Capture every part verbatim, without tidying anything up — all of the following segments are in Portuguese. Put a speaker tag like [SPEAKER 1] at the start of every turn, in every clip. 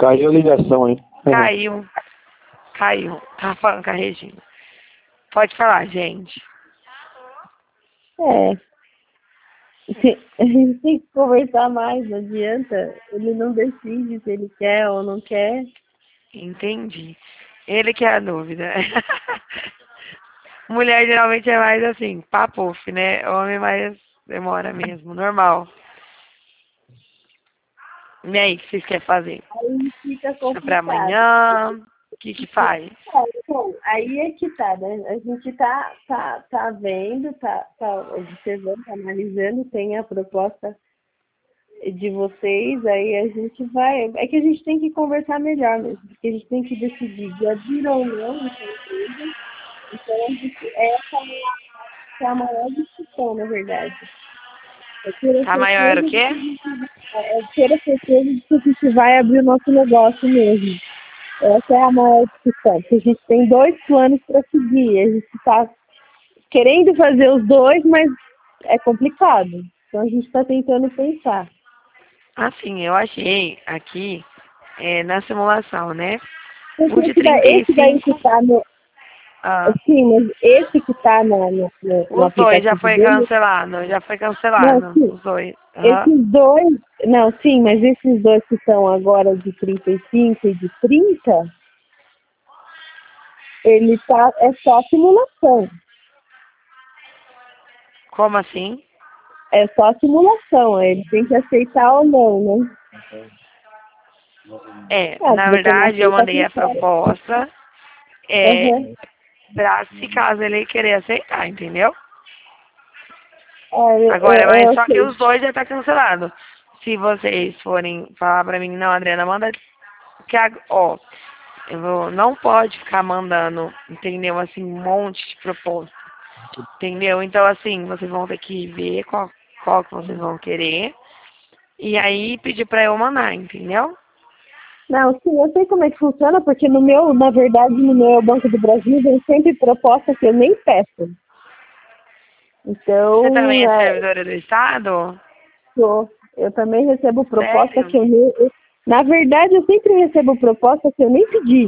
[SPEAKER 1] Caiu a ligação, hein?
[SPEAKER 2] Caiu. Caiu. Tava falando com a Regina. Pode falar, gente.
[SPEAKER 3] É. Se- A gente tem que conversar mais, não adianta. Ele não decide se ele quer ou não quer.
[SPEAKER 2] Entendi. Ele que é a dúvida. Mulher geralmente é mais assim, papuf, né? Homem mais demora mesmo, normal. E aí, o que vocês querem fazer?
[SPEAKER 3] Aí fica
[SPEAKER 2] Deixa pra
[SPEAKER 3] complicado.
[SPEAKER 2] amanhã? O que que faz?
[SPEAKER 3] É, então, aí é que tá, né? A gente tá, tá, tá vendo, tá, tá observando, tá analisando, tem a proposta de vocês, aí a gente vai. É que a gente tem que conversar melhor mesmo, porque a gente tem que decidir de abrir ou não essa empresa. Então, a gente, essa é a maior discussão, na verdade. É ter a
[SPEAKER 2] Tá maior o
[SPEAKER 3] certeza de
[SPEAKER 2] quê?
[SPEAKER 3] que a gente, é é ter a certeza de que a gente vai abrir o nosso negócio mesmo. Essa é a maior discussão, porque a gente tem dois planos para seguir. A gente está querendo fazer os dois, mas é complicado. Então a gente está tentando pensar.
[SPEAKER 2] Assim, eu achei aqui, é, na simulação, né?
[SPEAKER 3] Porque
[SPEAKER 2] O de
[SPEAKER 3] esse daí,
[SPEAKER 2] trinta e
[SPEAKER 3] esse daí que
[SPEAKER 2] cinco,
[SPEAKER 3] está no.
[SPEAKER 2] ah,
[SPEAKER 3] Sim, mas esse que está no, no, no- no
[SPEAKER 2] os dois já
[SPEAKER 3] aplicativo
[SPEAKER 2] foi
[SPEAKER 3] dele.
[SPEAKER 2] cancelado, já foi
[SPEAKER 3] Não,
[SPEAKER 2] cancelado,
[SPEAKER 3] sim.
[SPEAKER 2] os dois. Aham.
[SPEAKER 3] Esses dois. Não, sim, mas esses dois que estão agora de trinta e cinco e de trinta, ele tá, é só simulação.
[SPEAKER 2] Como assim?
[SPEAKER 3] É só simulação. Ele tem que aceitar ou não, né?
[SPEAKER 2] É,
[SPEAKER 3] Ah, se
[SPEAKER 2] na
[SPEAKER 3] você não
[SPEAKER 2] verdade eu
[SPEAKER 3] aceita,
[SPEAKER 2] mandei
[SPEAKER 3] tem
[SPEAKER 2] a
[SPEAKER 3] fora.
[SPEAKER 2] proposta, é,
[SPEAKER 3] Aham.
[SPEAKER 2] pra se caso ele querer aceitar, entendeu?
[SPEAKER 3] É, eu,
[SPEAKER 2] Agora,
[SPEAKER 3] eu,
[SPEAKER 2] mas
[SPEAKER 3] eu
[SPEAKER 2] só que
[SPEAKER 3] sei.
[SPEAKER 2] os dois já tá cancelado. Se vocês forem falar pra mim, não, Adriana, manda que, ag- ó, eu vou, não pode ficar mandando, entendeu? Assim, um monte de proposta, entendeu? Então, assim, vocês vão ter que ver qual, qual que vocês vão querer e aí pedir pra eu mandar, entendeu?
[SPEAKER 3] Não, sim, eu sei como é que funciona, porque no meu, na verdade, no meu Banco do Brasil vem sempre proposta que eu nem peço.
[SPEAKER 2] Você também
[SPEAKER 3] Então,
[SPEAKER 2] é
[SPEAKER 3] é,
[SPEAKER 2] servidora do Estado?
[SPEAKER 3] eu, eu também recebo proposta que
[SPEAKER 2] Sério?
[SPEAKER 3] eu nem. eu- na verdade, eu sempre recebo proposta que eu nem pedi.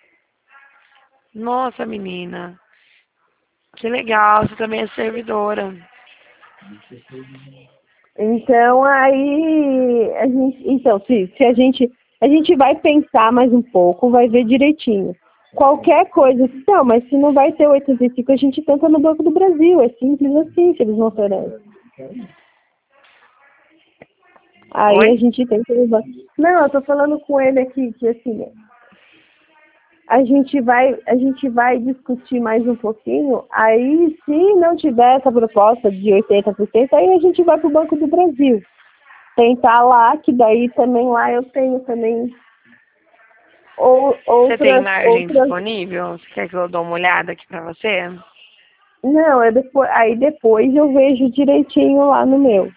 [SPEAKER 2] Nossa, menina, que legal, você também é servidora.
[SPEAKER 3] Então, aí, a gente, então, se, se a gente, a gente vai pensar mais um pouco, vai ver direitinho. Qualquer coisa, não, mas se não vai ter oitenta e cinco, a gente tenta no Banco do Brasil, é simples assim, se eles não oferecem. Aí a
[SPEAKER 2] Oi?
[SPEAKER 3] gente tenta no banco. Não, eu tô falando com ele aqui, que assim, a gente vai, a gente vai discutir mais um pouquinho, aí se não tiver essa proposta de oitenta por cento, aí a gente vai pro Banco do Brasil. Tentar lá, que daí também lá eu tenho também ou,
[SPEAKER 2] Você tem
[SPEAKER 3] outras,
[SPEAKER 2] margem
[SPEAKER 3] outras.
[SPEAKER 2] disponível? Você quer que eu dê uma olhada aqui pra você?
[SPEAKER 3] Não, é depois, aí depois eu vejo direitinho lá no meu.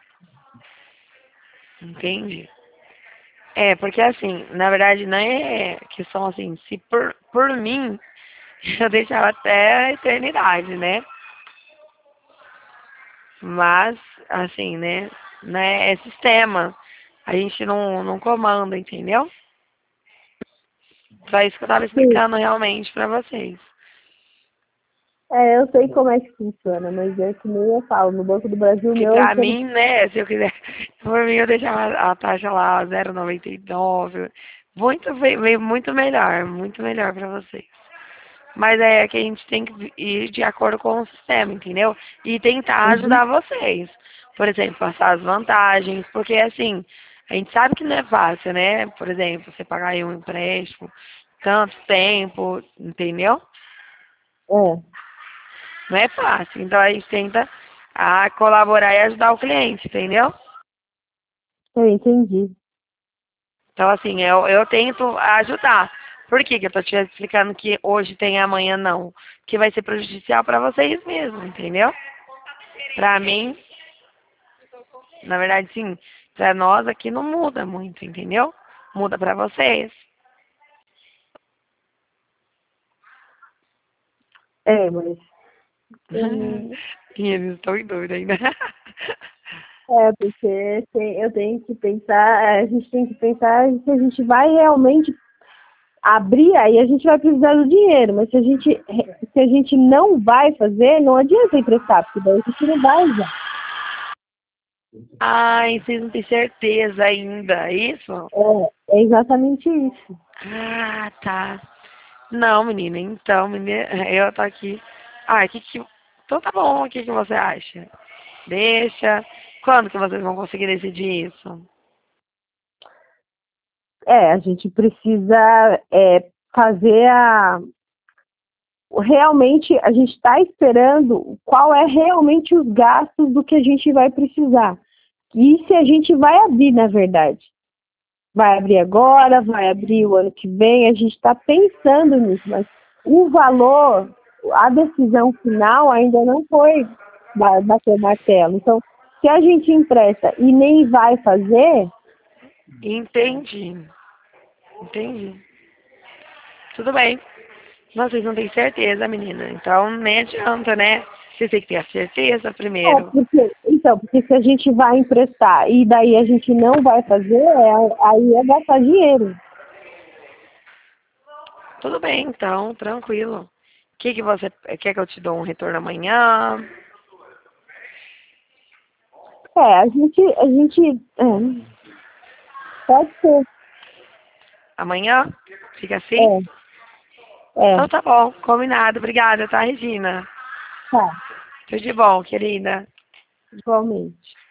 [SPEAKER 2] Entendi. É, porque assim, na verdade não é questão assim, se por, por mim, eu deixava até a eternidade, né? Mas, assim, né? né é sistema. A gente não, não comanda, entendeu? Só isso que eu tava
[SPEAKER 3] Sim,
[SPEAKER 2] explicando realmente pra vocês.
[SPEAKER 3] é, eu sei como é que funciona, mas é que nem eu falo, no Banco do Brasil
[SPEAKER 2] Que
[SPEAKER 3] meu,
[SPEAKER 2] pra
[SPEAKER 3] como.
[SPEAKER 2] mim, né, se eu quiser, por mim eu deixava a taxa lá zero vírgula noventa e nove. Muito, veio veio muito melhor, muito melhor pra vocês. Mas é que a gente tem que ir de acordo com o sistema, entendeu? E tentar
[SPEAKER 3] Uhum.
[SPEAKER 2] ajudar vocês. Por exemplo, passar as vantagens, porque assim, a gente sabe que não é fácil, né? Por exemplo, você pagar aí um empréstimo, tanto tempo, entendeu?
[SPEAKER 3] É,
[SPEAKER 2] Não é fácil. Então a gente tenta a colaborar e ajudar o cliente, entendeu?
[SPEAKER 3] eu entendi.
[SPEAKER 2] Então, assim, eu, eu tento ajudar. Por que que eu tô te explicando que hoje tem e amanhã não? Que vai ser prejudicial para vocês mesmos, entendeu? Para mim, na verdade, sim, para nós aqui não muda muito, entendeu? Muda para vocês.
[SPEAKER 3] É, mas. Hum,
[SPEAKER 2] E eles estão em dúvida ainda.
[SPEAKER 3] É, porque tem, eu tenho que pensar, é, a gente tem que pensar se a gente vai realmente abrir, aí a gente vai precisar do dinheiro, mas se a gente, se a gente não vai fazer, não adianta emprestar, porque daí a gente não vai usar.
[SPEAKER 2] Ai, vocês não têm certeza ainda, é isso?
[SPEAKER 3] É, é exatamente isso.
[SPEAKER 2] Ah, tá. Não, menina, então, menina, eu tô aqui. Ah, que que... Então tá bom, o que que você acha? Deixa. Quando que vocês vão conseguir decidir isso?
[SPEAKER 3] É, a gente precisa é, fazer a. Realmente, a gente está esperando qual é realmente os gastos do que a gente vai precisar. E se a gente vai abrir, na verdade. Vai abrir agora, vai abrir o ano que vem, a gente está pensando nisso, mas o valor, a decisão final ainda não foi bater o martelo. Então, se a gente empresta e nem vai fazer,
[SPEAKER 2] Entendi. Entendi. Tudo bem. Não, vocês não têm certeza, menina. Então nem adianta, né? Vocês têm que ter a certeza
[SPEAKER 3] é
[SPEAKER 2] primeiro.
[SPEAKER 3] porque, então, porque se a gente vai emprestar e daí a gente não vai fazer, é, aí é gastar dinheiro.
[SPEAKER 2] Tudo bem, então, tranquilo. O que que você quer que eu te dou um retorno amanhã?
[SPEAKER 3] É, a gente, a gente, é, pode ser,
[SPEAKER 2] Amanhã? Fica assim?
[SPEAKER 3] é, é,
[SPEAKER 2] Então tá bom, combinado. Obrigada, tá, Regina?
[SPEAKER 3] tá,
[SPEAKER 2] Tudo de bom, querida.
[SPEAKER 3] igualmente.